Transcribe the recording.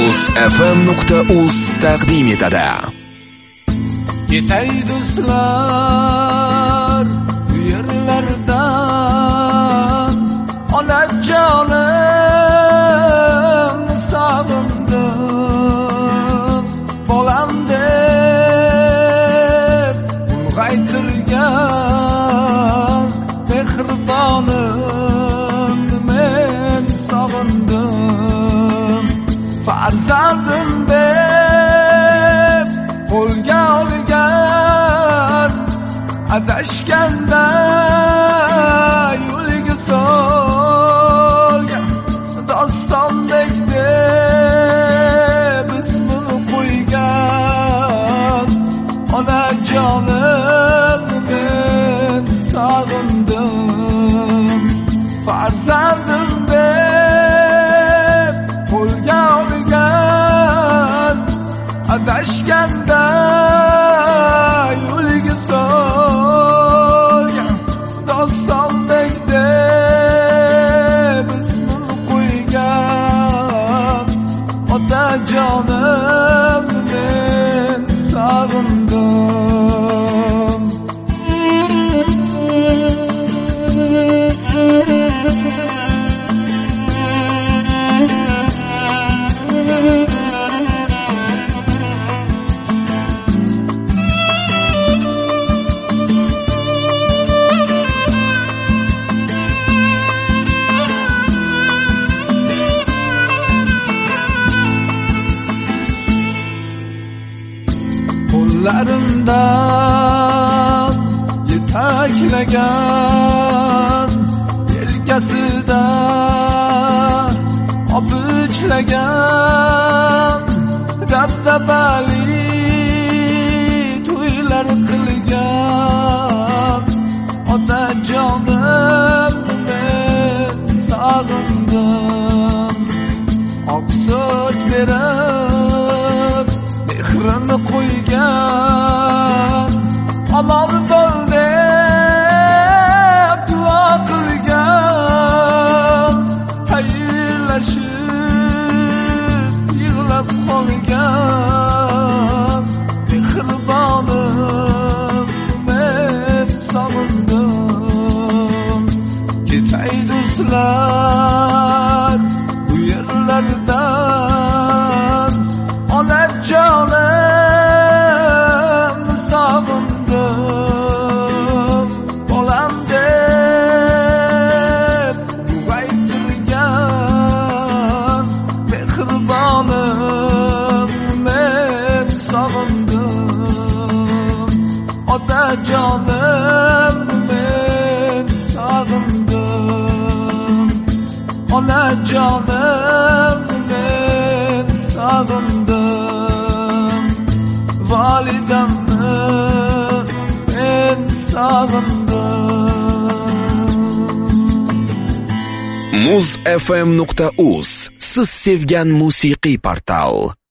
muzfm.uz taqdim etadi. Ketay do'stlar bu yerlardan, onajonim sog'indim. Bolam deb ulg'aytirgan mehribonim men sog'indim. Farzandim deb qo'lga olgan, adashganda yo'liga solgan, dostondek deb ismini qo'ygan onajonim men sog'indim. Farzandim deb qo'lga olgan, adashganda yo'liga solgan, dostondek deb ismini qo'ygan otajonim men sog'indim. Qo'llarimdan yetaklagan, yelkasida opichlangan, dabdabali to'ylar qilgan otajonim men sog'indim. Oqsoch berib mehrini qo'ygan, omon bo'l deb duo qilgan, xayrlashib yig'lab qolgan mehribonim men sog'indim. Ketay do'stlar bu yerlardan, onajonim sog'indim. Bolam deb ulg'aytirgan mehribonim men sog'indim. Otajonim men sog'indim. Onajonim men sog'indim. Validamni men sog'indim. muzfm.uz siz sevgan musiqiy portal.